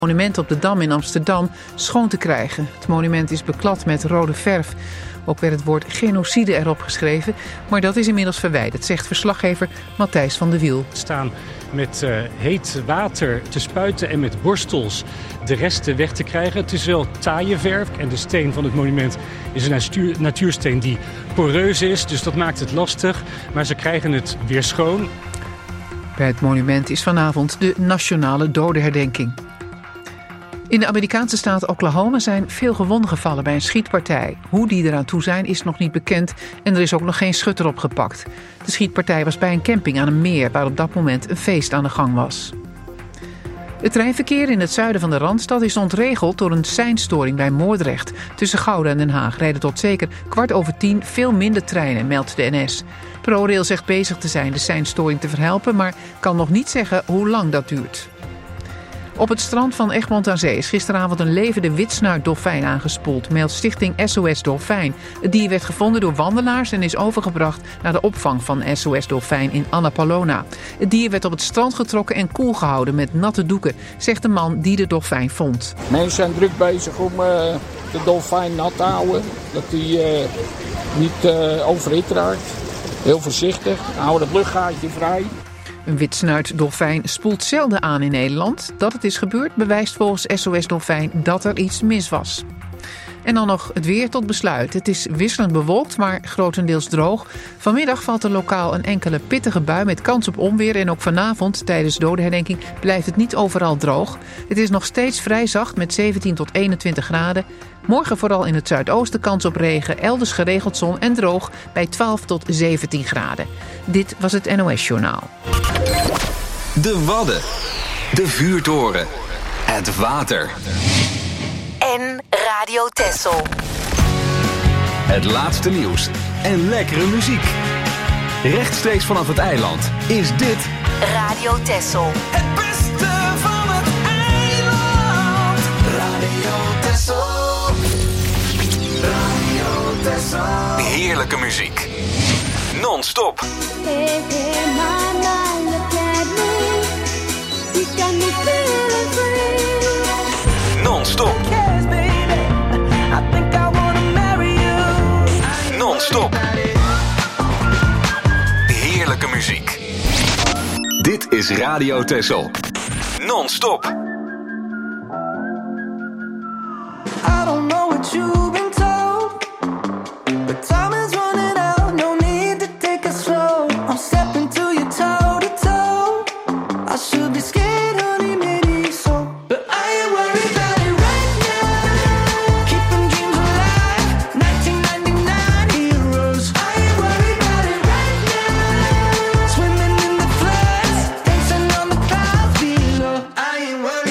monument op de Dam in Amsterdam schoon te krijgen. Het monument is beklad met rode verf. Ook werd het woord genocide erop geschreven, maar dat is inmiddels verwijderd, zegt verslaggever Matthijs van de Wiel. We staan met heet water te spuiten en met borstels de resten weg te krijgen. Het is wel taaie verf en de steen van het monument is een natuursteen die poreus is, dus dat maakt het lastig. Maar ze krijgen het weer schoon. Bij het monument is vanavond de nationale dodenherdenking. In de Amerikaanse staat Oklahoma zijn veel gewonden gevallen bij een schietpartij. Hoe die eraan toe zijn is nog niet bekend en er is ook nog geen schutter opgepakt. De schietpartij was bij een camping aan een meer waar op dat moment een feest aan de gang was. Het treinverkeer in het zuiden van de Randstad is ontregeld door een seinstoring bij Moordrecht. Tussen Gouda en Den Haag rijden tot zeker 10:15 veel minder treinen, meldt de NS. ProRail zegt bezig te zijn de seinstoring te verhelpen, maar kan nog niet zeggen hoe lang dat duurt. Op het strand van Egmond aan Zee is gisteravond een levende witsnuitdolfijn aangespoeld, meldt stichting SOS Dolfijn. Het dier werd gevonden door wandelaars en is overgebracht naar de opvang van SOS Dolfijn in Annapolona. Het dier werd op het strand getrokken en koel gehouden met natte doeken, zegt de man die de dolfijn vond. Mensen zijn druk bezig om de dolfijn nat te houden, dat hij niet overhit raakt. Heel voorzichtig, houden het luchtgaatje vrij. Een witsnuitdolfijn spoelt zelden aan in Nederland. Dat het is gebeurd bewijst volgens SOS Dolfijn dat er iets mis was. En dan nog het weer tot besluit. Het is wisselend bewolkt, maar grotendeels droog. Vanmiddag valt er lokaal een enkele pittige bui met kans op onweer. En ook vanavond, tijdens dodenherdenking, blijft het niet overal droog. Het is nog steeds vrij zacht met 17 tot 21 graden. Morgen vooral in het zuidoosten kans op regen, elders geregeld zon en droog bij 12 tot 17 graden. Dit was het NOS Journaal. De Wadden, de vuurtoren, het water. En Radio Texel. Het laatste nieuws en lekkere muziek. Rechtstreeks vanaf het eiland is dit Radio Texel. Het beste van het eiland. Radio Texel. Radio Texel. heerlijke muziek. Non-stop. Non-stop. Non-stop. Heerlijke muziek. Dit is Radio Texel. Non-stop. I don't know what you've been told, but time is running out. No need to take it slow. I'm stepping to you toe to toe. I should be scared, honey, maybe so, but I ain't worried about it right now. Keeping dreams alive, 1999 heroes. I ain't worried about it right now. Swimming in the floods, dancing on the clouds below. I ain't worried.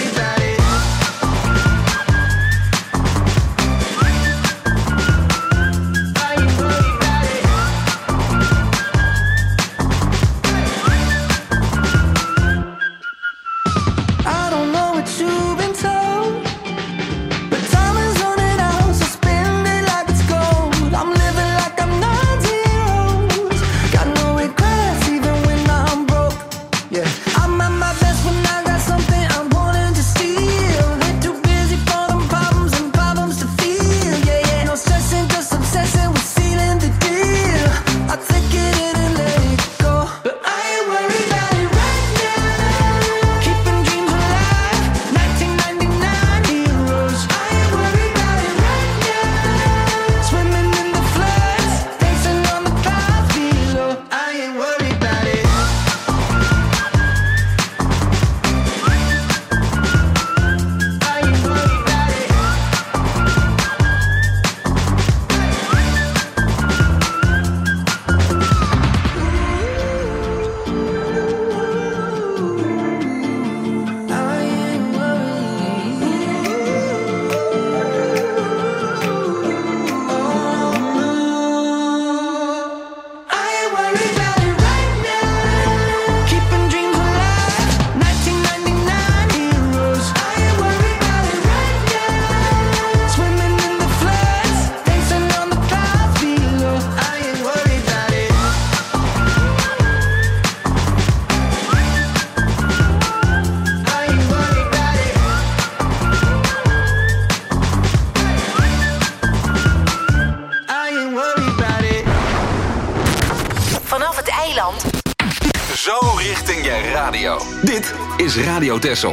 radio. Dit is Radio Texel.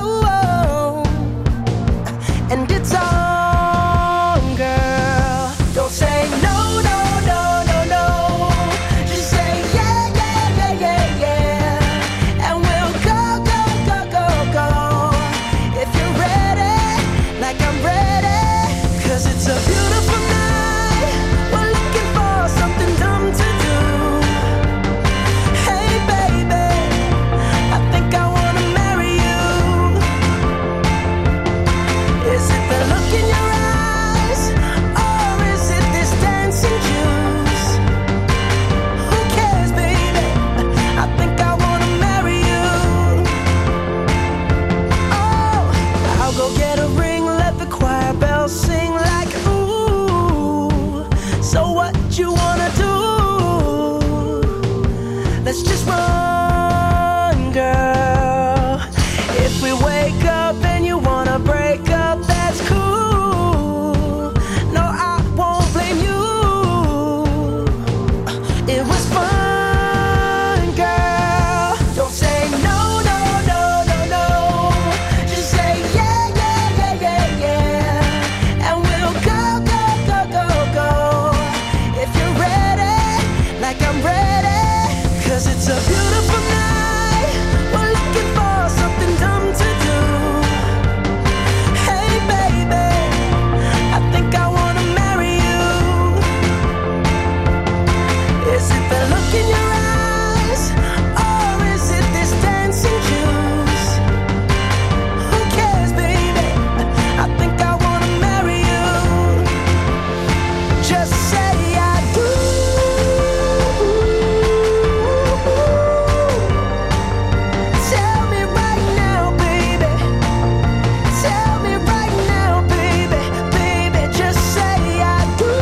and it's on, girl. let's just run, girl. If we wake up and you wanna break up, that's cool. No, I won't blame you. It was fun, girl. Don't say no, no, no, no, no. Just say yeah, yeah, yeah, yeah, yeah. And we'll go, go, go, go, go. If you're ready, like I'm ready. 'Cause it's a beautiful night. We're looking for something dumb to do. Hey baby, I think I wanna marry you. Is it the look in your eyes, or is it this dancing juice? Who cares, baby? I think I wanna marry you. Just say I do. Tell me right now, baby. Tell me right now, baby. Baby, just say I do.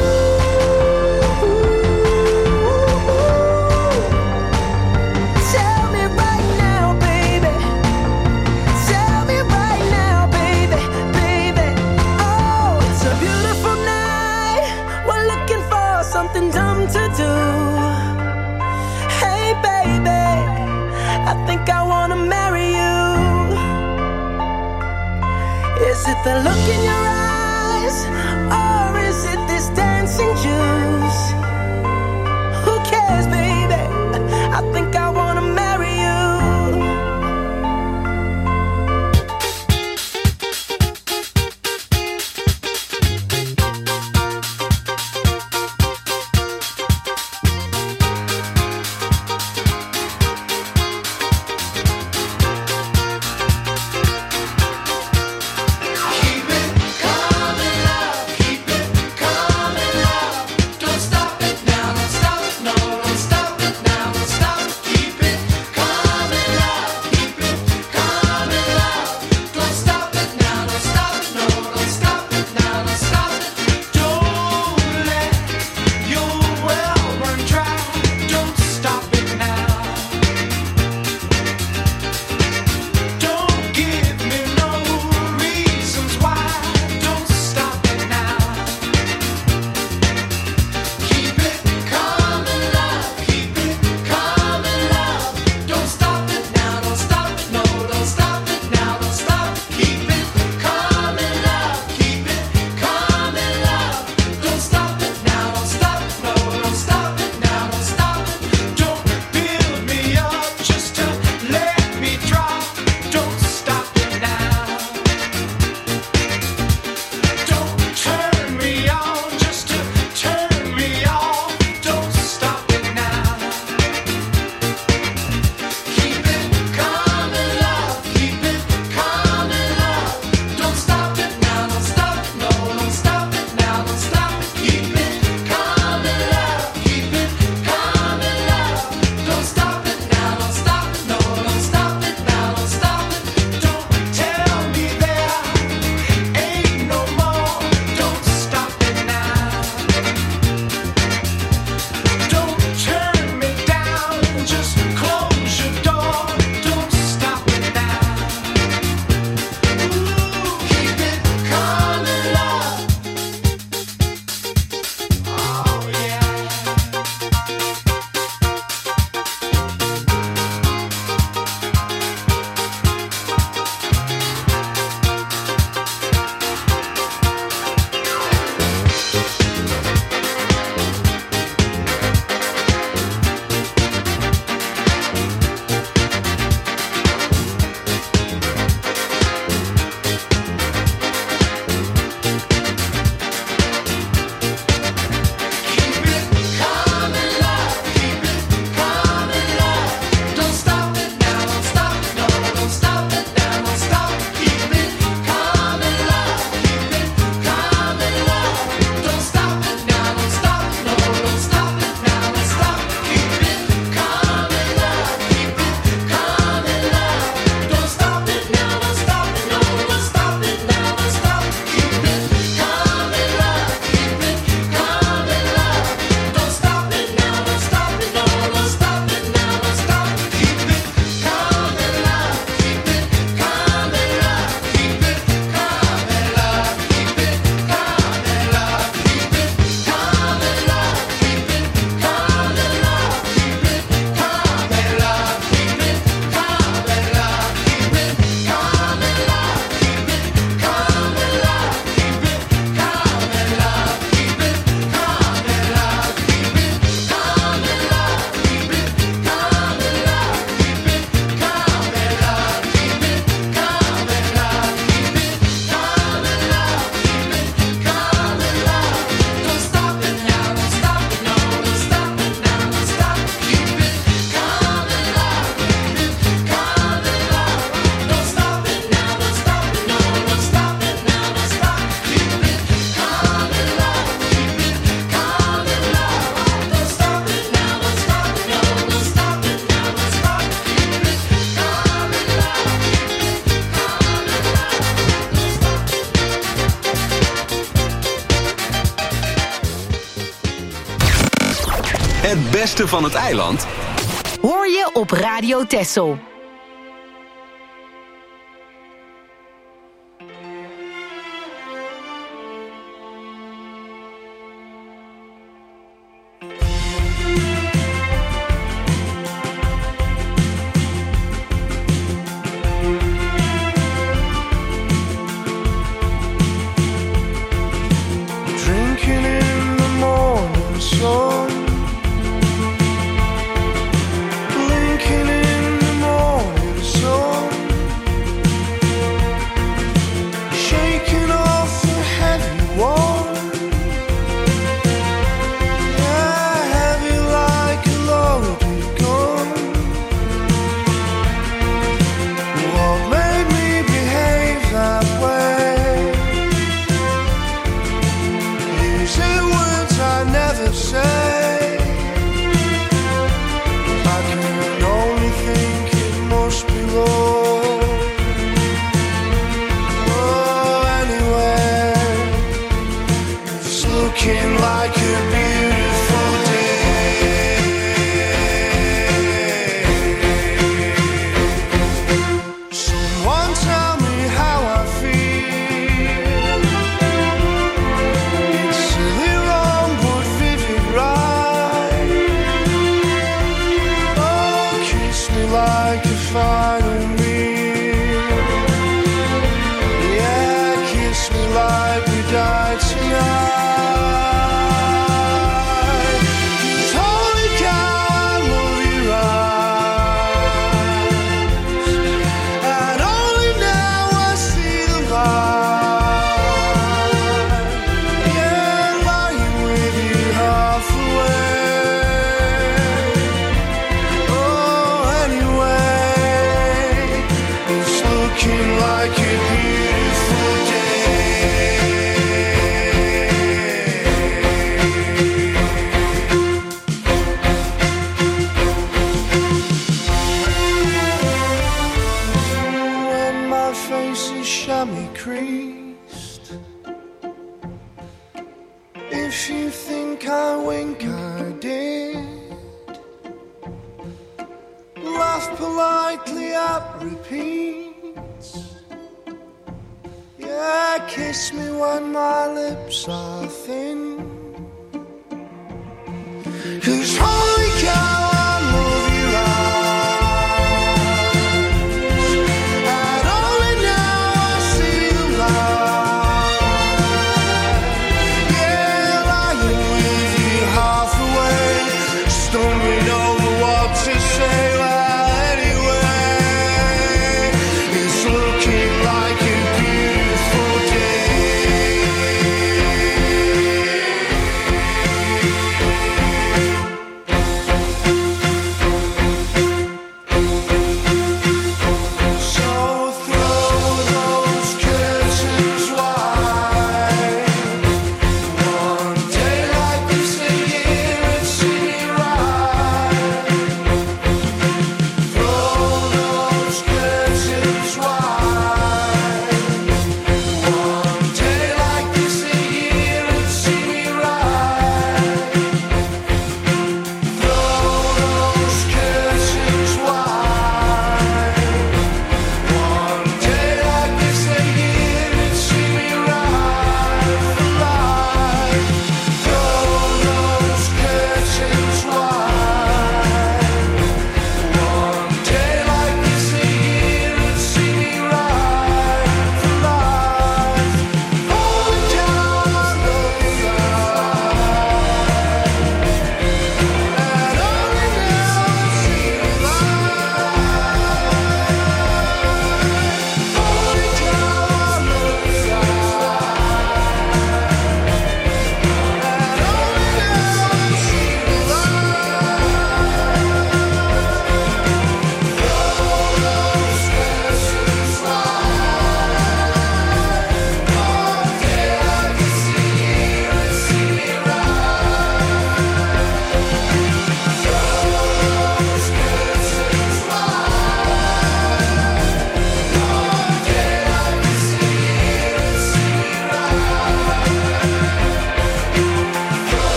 Tell me right now, baby. Tell me right now, baby. Baby, oh, it's a beautiful night. We're looking for something dumb to do. Hey baby, I think I wanna marry you. Is it the look in your eyes, or is it this dancing juice? Who cares, baby? I think I wanna marry you. Keep it beste van het eiland? Hoor je op Radio Texel.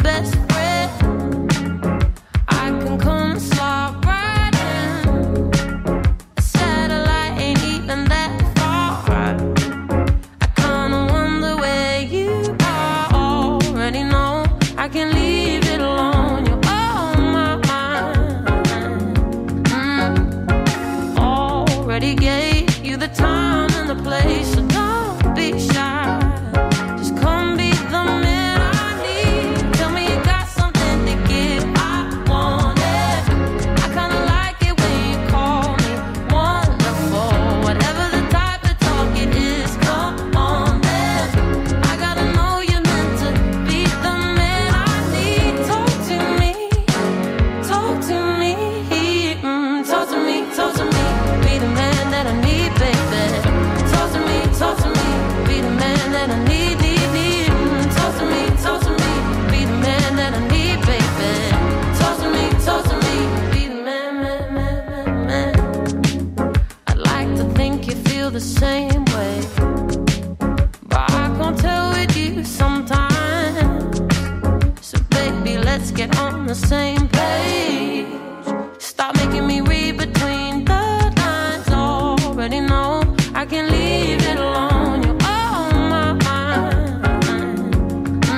best friend. I can come and slide right in. A satellite ain't even that far. I kinda wonder where you are. Already know I can leave it alone. You're on my mind. Already gave you the time and the place, so don't be shy. Just come be the man I need. Tell me you got something to give. I want it. I kinda like it when you call me wonderful. Whatever the type of talk it is, come on then. I gotta know you're meant to be the man I need. Talk to me, talk to me, talk to me, talk to me. Be the man that I need, baby. Talk to me, be the man that I need, need. Talk to me, be the man that I need, baby. Talk to me, be the man. I'd like to think you feel the same way, but I can't tell with you sometimes. So baby, let's get on the same page. Stop making me read between the lines. Already know I can leave it alone. You're on my mind.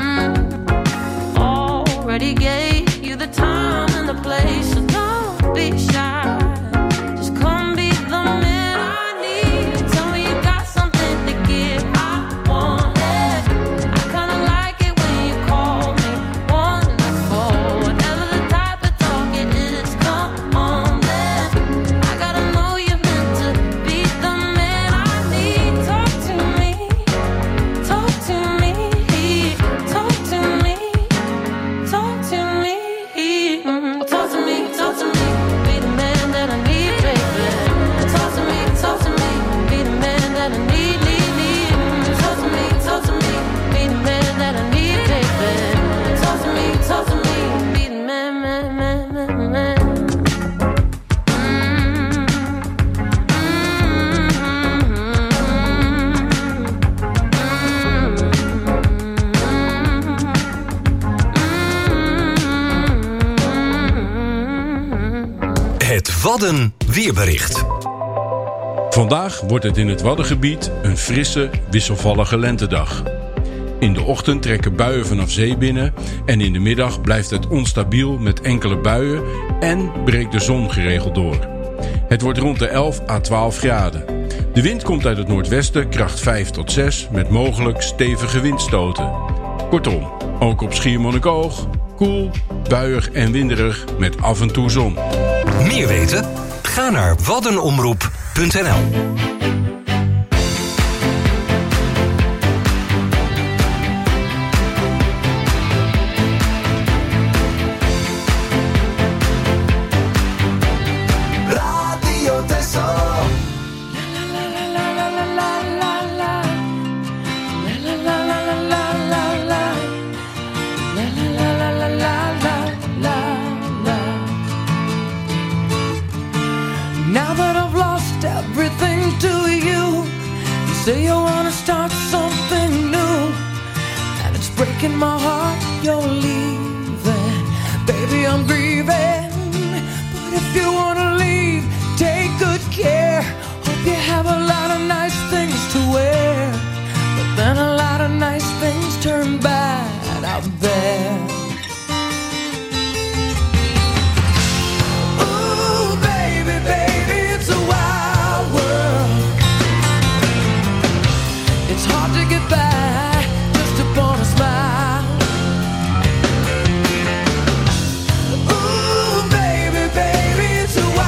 Already gave you the time and the place, so don't be shy. Just come be the man I need. Tell me you got something to give. I want it. I kinda like it when you call me wonderful. Whatever the type of talk it is, come on then. I gotta know you're meant to be the man I need. Talk to me, talk to me, talk to me, talk to me, talk to me, talk to me. Be the man that I need, baby. Talk to me, be the man that I need, need. Talk to me, be the man that I need, baby. Talk to me, be the man, man. Het Wadden weerbericht. Vandaag wordt het in het Waddengebied een frisse, wisselvallige lentedag. In de ochtend trekken buien vanaf zee binnen en in de middag blijft het onstabiel met enkele buien en breekt de zon geregeld door. Het wordt rond de 11 à 12 graden. De wind komt uit het noordwesten, kracht 5 tot 6, met mogelijk stevige windstoten. Kortom, ook op Schiermonnikoog, koel, buiig en winderig met af en toe zon. Meer weten? Ga naar waddenomroep.nl. Radio Tessel. Now that I've lost everything to you, you say you wanna start something new, and it's breaking my heart you're leaving. Baby, I'm grieving, but if you wanna leave, take good care. Hope you have a lot of nice things to wear, but then a lot of nice things turn bad out there. Baby, it's a wild world. It's hard to get by just upon a smile. Ooh, baby, it's a wild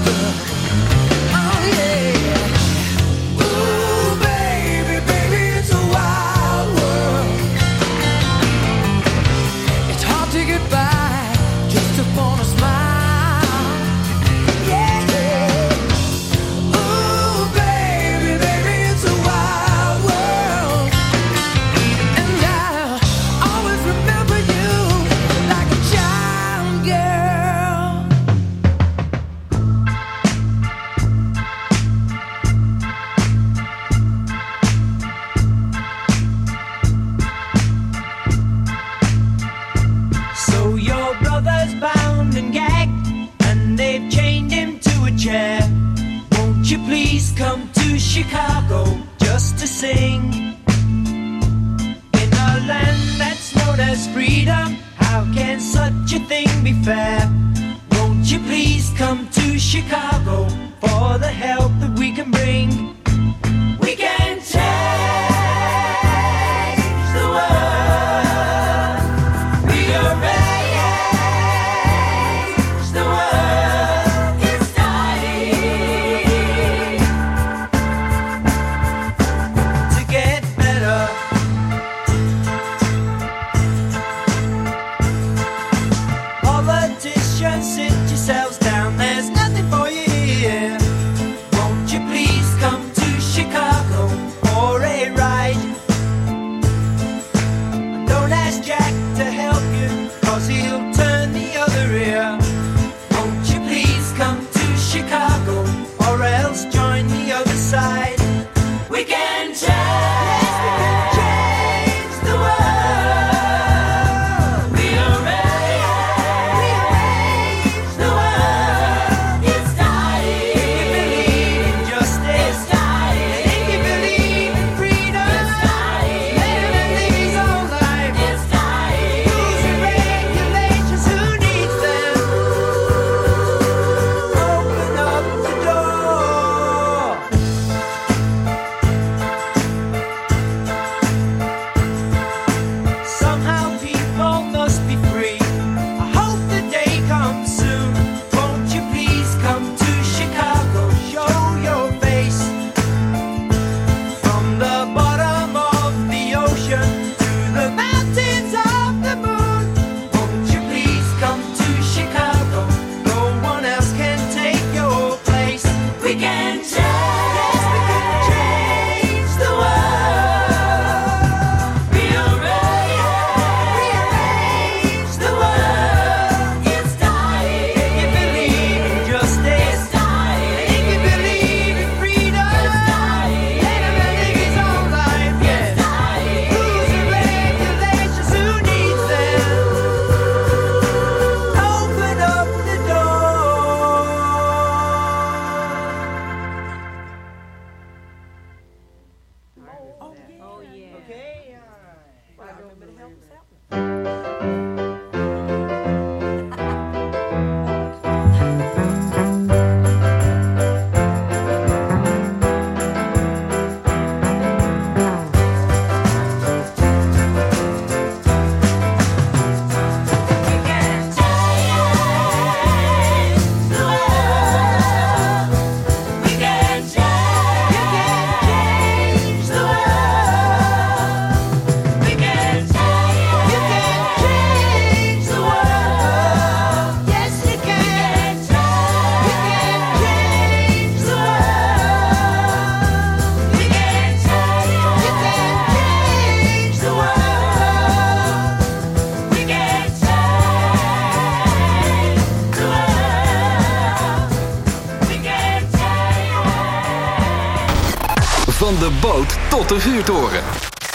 Van de boot tot de vuurtoren.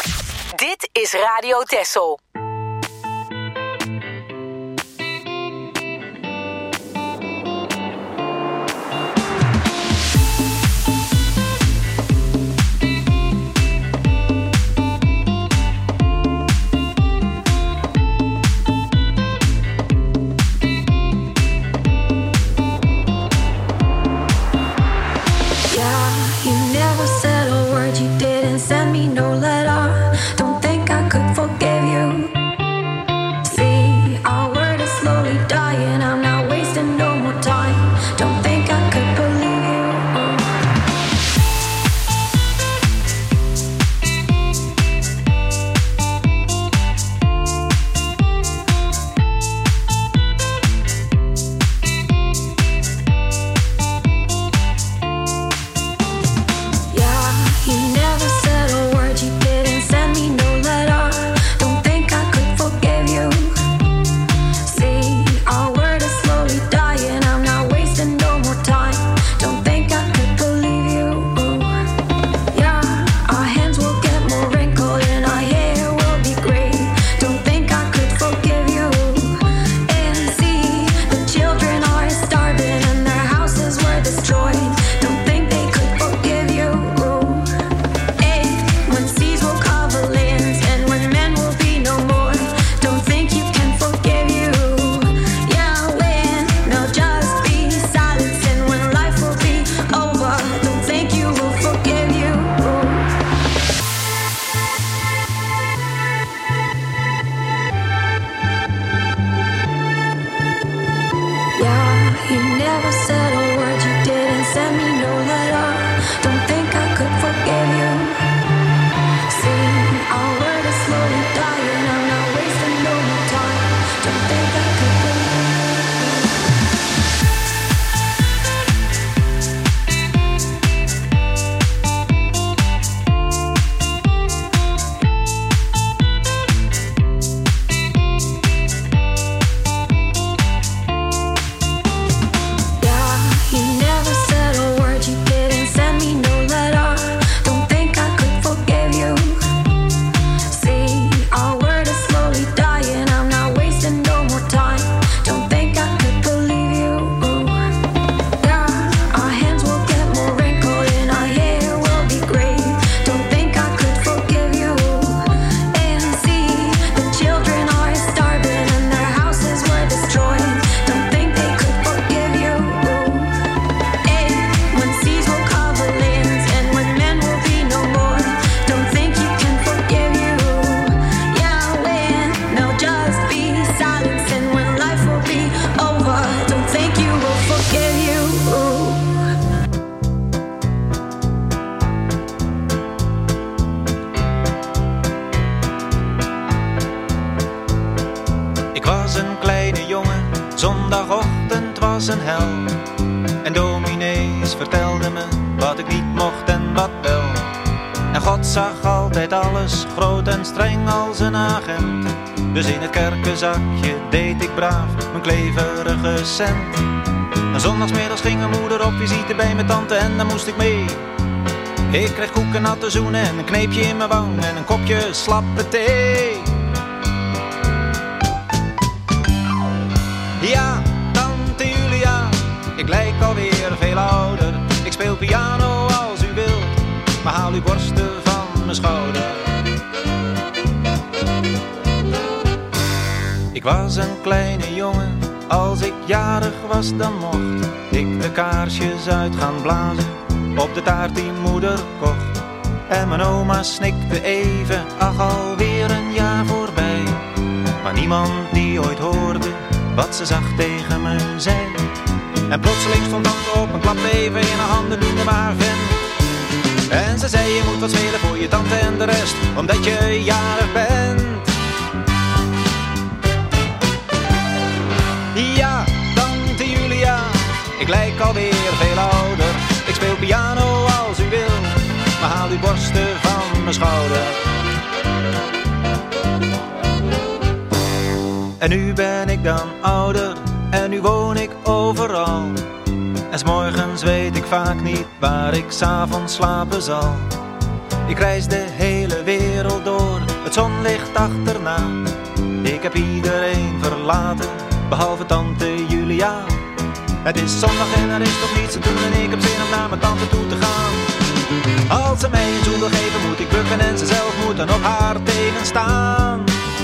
Dit is Radio Texel. Send me no letter. Don't think I could forgive you. you never said a word, you didn't send me no letter. Don't think I could forgive you. See, our word is slowly dying, I'm not wasting no more time. Don't think I could zondagochtend was een hel. En dominees vertelden me wat ik niet mocht en wat wel. En God zag altijd alles, groot en streng als een agent. Dus in het kerkenzakje deed ik braaf mijn kleverige cent. En zondagsmiddags ging mijn moeder op visite bij mijn tante en daar moest ik mee. Ik kreeg koeken, natte zoenen en een kneepje in mijn wang en een kopje slappe thee. Ja, tante Julia, ik lijk alweer veel ouder. Ik speel piano als u wilt, maar haal uw borsten van mijn schouder. Ik was een kleine jongen, als ik jarig was dan mocht ik de kaarsjes uit gaan blazen op de taart die moeder kocht. En mijn oma snikte even, ach alweer een jaar voorbij. Maar niemand die ooit hoorde wat ze zacht tegen me zei. En plotseling stond tante op en klapte even in haar handen, noemde me haar vent. En ze zei je moet wat spelen voor je tante en de rest, omdat je jarig bent. Ja, tante Julia, ik lijk alweer veel ouder. Ik speel piano als u wil, maar haal uw borsten van mijn schouder. En nu ben ik dan ouder, en nu woon ik overal. En 's morgens weet ik vaak niet waar ik 's avonds slapen zal. Ik reis de hele wereld door, het zonlicht achterna. Ik heb iedereen verlaten, behalve tante Julia. Het is zondag en er is toch niets te doen en ik heb zin om naar mijn tante toe te gaan. Als ze mij een zoen wil geven moet ik bukken en ze zelf moet dan op haar tegenstaan.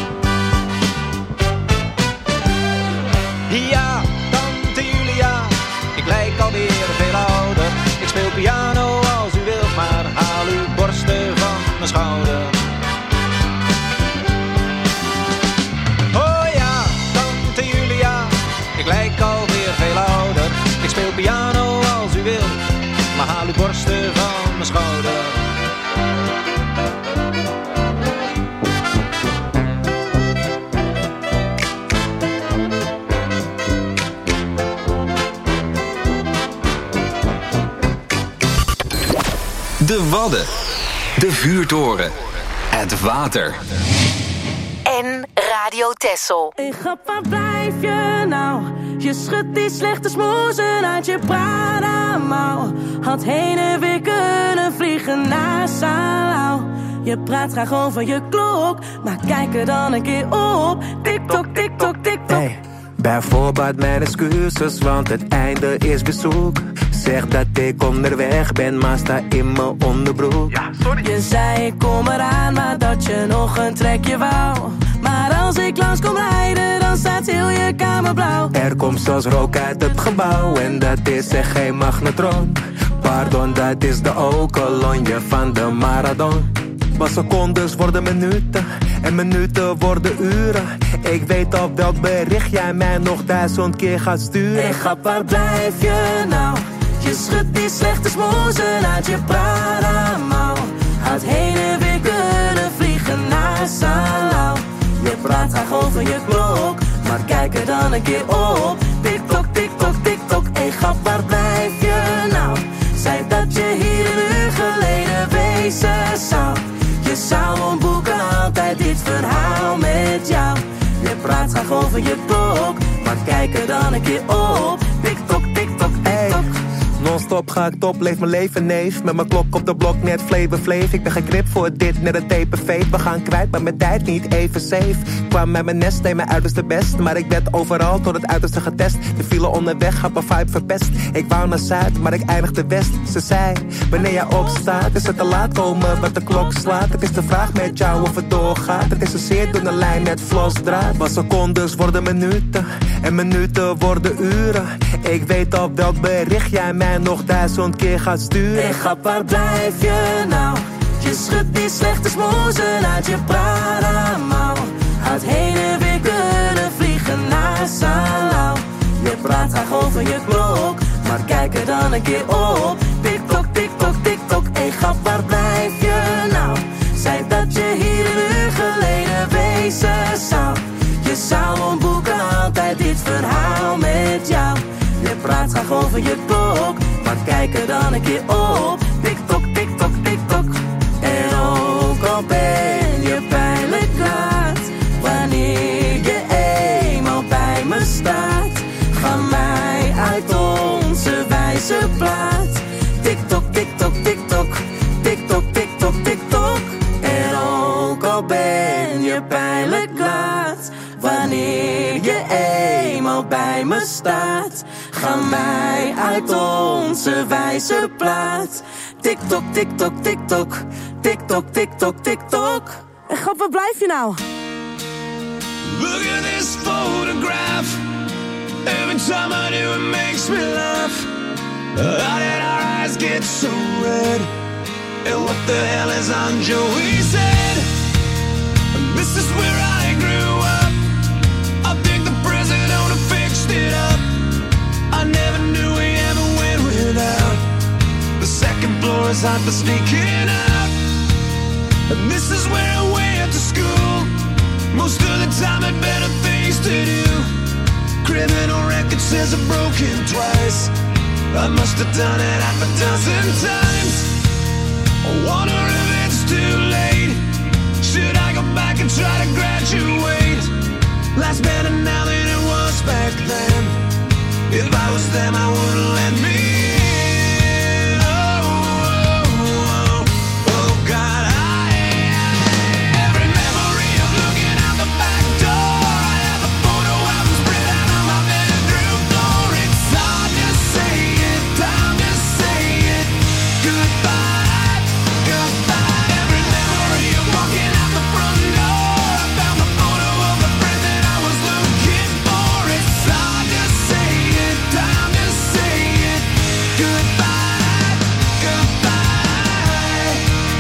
Ja, tante Julia, ik lijk alweer veel ouder. Ik speel piano als u wilt, maar haal uw borsten van mijn schouder. Oh ja, tante Julia, ik lijk alweer veel ouder. Ik speel piano als u wilt, maar haal uw borsten van mijn schouder. De Wadden, de vuurtoren, het water. En Radio Texel. Hey grap, waar blijf je nou? Je schudt die slechte smoezen uit je Prada-mouw. Had heen en weer kunnen vliegen naar Salau. Je praat graag over je klok, maar kijk er dan een keer op. Tik-tok, tik-tok, tik-tok. Hey, bijvoorbeeld mijn excuses, want het einde is bezoek. Zeg dat ik onderweg ben, maar sta in mijn onderbroek. Ja, sorry. Je zei ik kom eraan, maar dat je nog een trekje wou. Maar als ik langs kom rijden, dan staat heel je kamer blauw. Er komt zelfs rook uit het gebouw en dat is echt geen magnetron. Pardon, dat is de okolonje van de marathon. Maar secondes worden minuten en minuten worden uren. Ik weet op welk bericht jij mij nog 1000 keer gaat sturen. Hey grap, waar blijf je nou? Je schudt die slechte smoesen uit je Prada-mouw. Had heen en weer kunnen vliegen naar Salau. Je praat graag over je klok, maar kijk er dan een keer op. Tik-tok, tik-tok, tik-tok. Hey grap, waar blijf je nou? Zei dat je hier een uur geleden wezen zou. Je zou omboeken altijd dit verhaal met jou. Je praat graag over je klok, maar kijk er dan een keer op. Tik-tok, tik-tok, tik-tok. Non-stop ga ik top, leef mijn leven neef. Met mijn klok op de blok, net Flavor Flav. Ik ben geen grip voor dit, net een tape-fade. We gaan kwijt, maar mijn tijd niet even safe. Kwam met mijn nest, deed mijn uiterste best. Maar ik werd overal tot het uiterste getest. De file onderweg, had mijn vibe verpest. Ik wou naar Zuid, maar ik eindigde West. Ze zei, wanneer jij opstaat, is het te laat komen wat de klok slaat. Het is de vraag met jou of het doorgaat. Het is een zeer dunne lijn, net vlosdraad. Maar secondes worden minuten, en minuten worden uren. Ik weet op welk bericht jij mij nog 1000 keer gaat sturen. Hey grap, waar blijf je nou? Je schudt die slechte smoesen uit je Prada-mouw. Had heen en weer kunnen vliegen naar Salau. Je praat graag over je klok, maar kijk er dan een keer op. Tik-tok, tik-tok, tik-tok. Hey grap, waar blijf je nou? Zei dat je hier een uur geleden wezen zou. Je zou omboeken altijd dit verhaal met jou. Je praat graag over je klok, maar kijk er dan een keer op. Tik-tok, tik-tok, tik-tok. En ook al ben je pijnlijk laat, wanneer je eenmaal bij me staat, ga mij uit onze wijze plaat. Tik-tok, tik-tok, tik-tok. Tik-tok, tik-tok, tik-tok. En ook al ben je pijnlijk laat, wanneer je eenmaal bij me staat, ga mij uit onze wijze plaat. Tik-tok, tik-tok, tik-tok. Tik-tok, tik-tok, tik-tok. En grap, waar blijf je nou? Look at this photograph. Every time I do it makes me laugh. How did our eyes get so red? And what the hell is on Joey's head? This is where I grew up. I think the present owner fixed it up. I never knew we ever went without. The second floor is hot for sneaking out. And this is where I went to school. Most of the time had better things to do. Criminal record says I've broken twice. I must have done it half a dozen times. I wonder if it's too late. Should I go back and try to graduate? Life's better now than it was back then. If I was them, I wouldn't let me in. Oh, oh, oh, oh God, every memory of looking out the back door. I have a photo album spread out on my bedroom floor. It's hard to say it, time to say it. Goodbye, goodbye. Every memory of walking out the front door. I found the photo of the friend that I was looking for. It's hard to say it, time to say it. Goodbye, goodbye.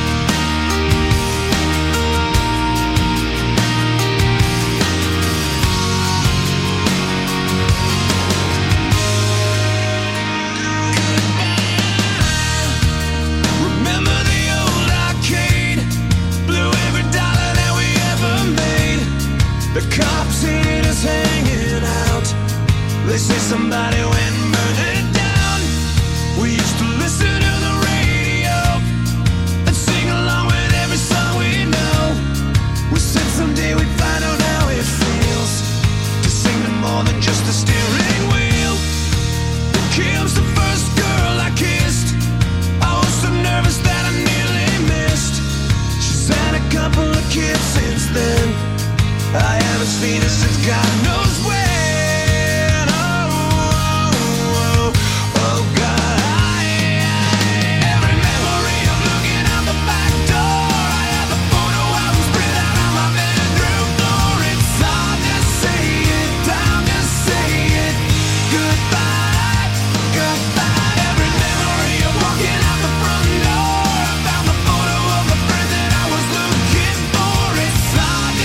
Remember the old arcade? Blew every dollar that we ever made. The cops seen us hanging out. They say somebody went and burned it down. We used to listen to the radio and sing along with every song we know. We said someday we'd find out how it feels to sing to more than just a steering wheel. Then Kim's the first girl I kissed. I was so nervous that I nearly missed. She's had a couple of kids since then. I haven't seen her since God knows when. Oh, oh, oh, oh God. Every memory of looking out the back door. I have a photo album spread out on my bedroom floor. It's hard to say it, time to say it. Goodbye, goodbye. Every memory of walking out the front door. I found the photo of the friend that I was looking for. It's hard to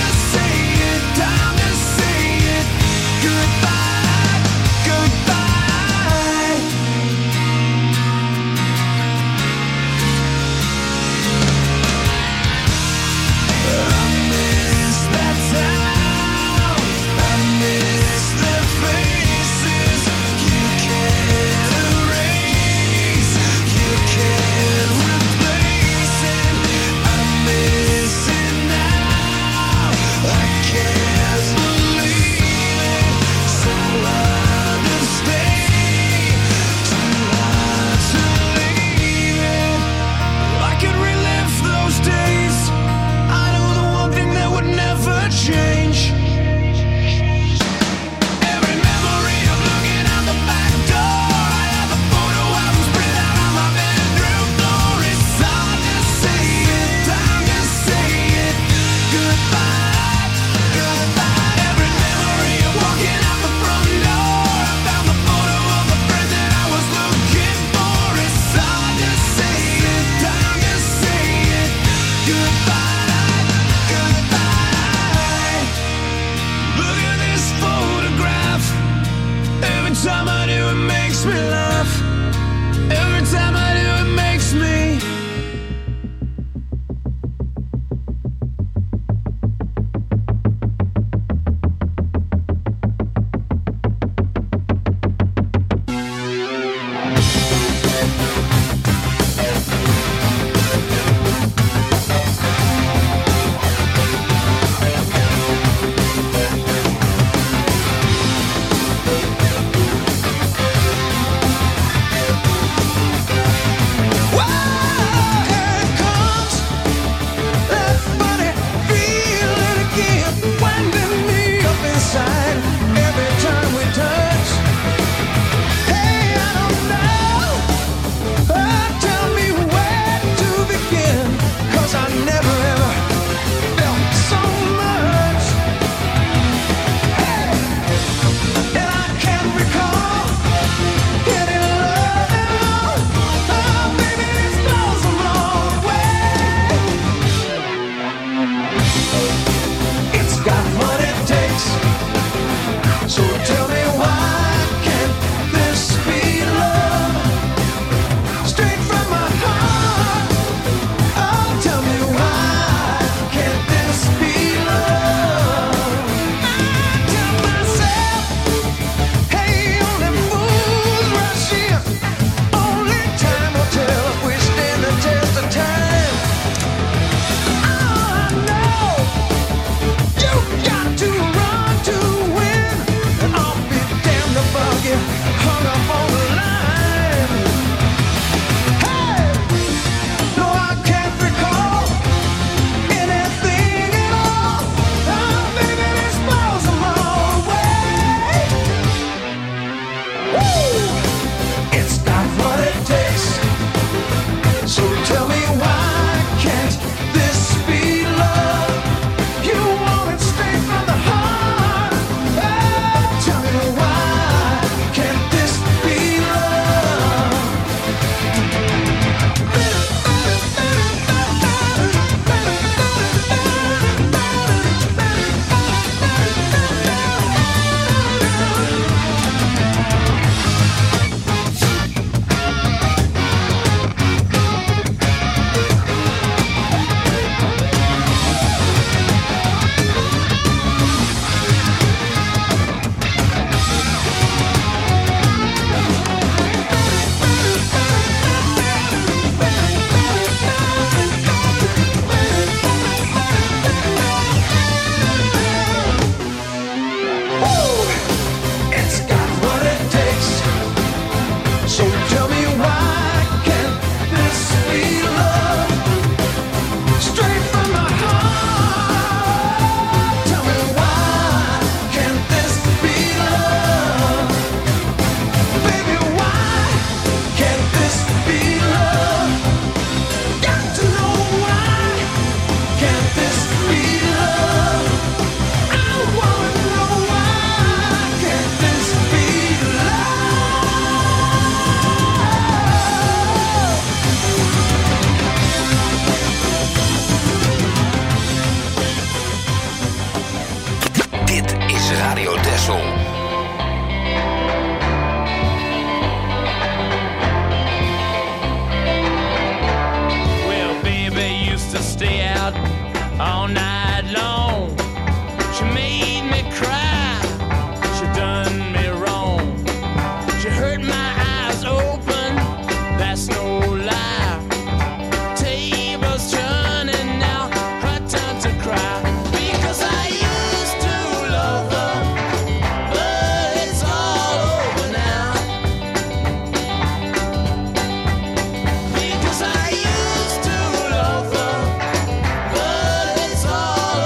up on the line. Hey, no, I can't recall anything at all. Oh, baby, this blows them all away. Woo! It's got what it takes. So tell me why can't this be love? You want it straight from the heart. Oh, tell me why can't this be love? It's got what it takes. So tell me why can't this be love? Straight from my heart. Tell me why can't this be love? Baby, why can't this be love? Got to know why can't this be love? I wanna know why can't this be Dit is Radio Texel. Well, baby used to stay out all night long. She made me cry. She done me wrong. She hurt my eyes open. That's no lie. Tables turning now. Her time to cry. Because I used to love her, but it's all over now. Because I used to love her, but it's all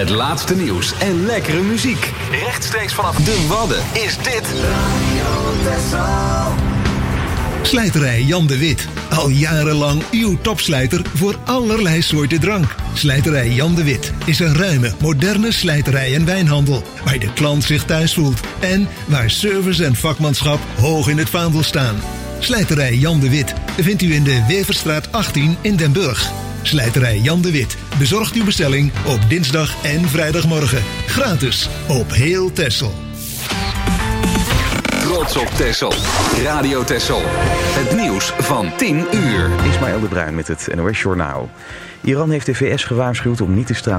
Het laatste nieuws en lekkere muziek. Rechtstreeks vanaf de Wadden is dit Radio Texel. Slijterij Jan de Wit. Al jarenlang uw topslijter voor allerlei soorten drank. Slijterij Jan de Wit is een ruime, moderne slijterij en wijnhandel. Waar de klant zich thuis voelt. En waar service en vakmanschap hoog in het vaandel staan. Slijterij Jan de Wit vindt u in de Weverstraat 18 in Den Burg. Slijterij Jan de Wit bezorgt uw bestelling op dinsdag en vrijdagmorgen. Gratis op heel Texel. Trots op Texel. Radio Texel. Het nieuws van 10 uur. Ismaël de Bruin met het NOS Journaal. Iran heeft de VS gewaarschuwd om niet te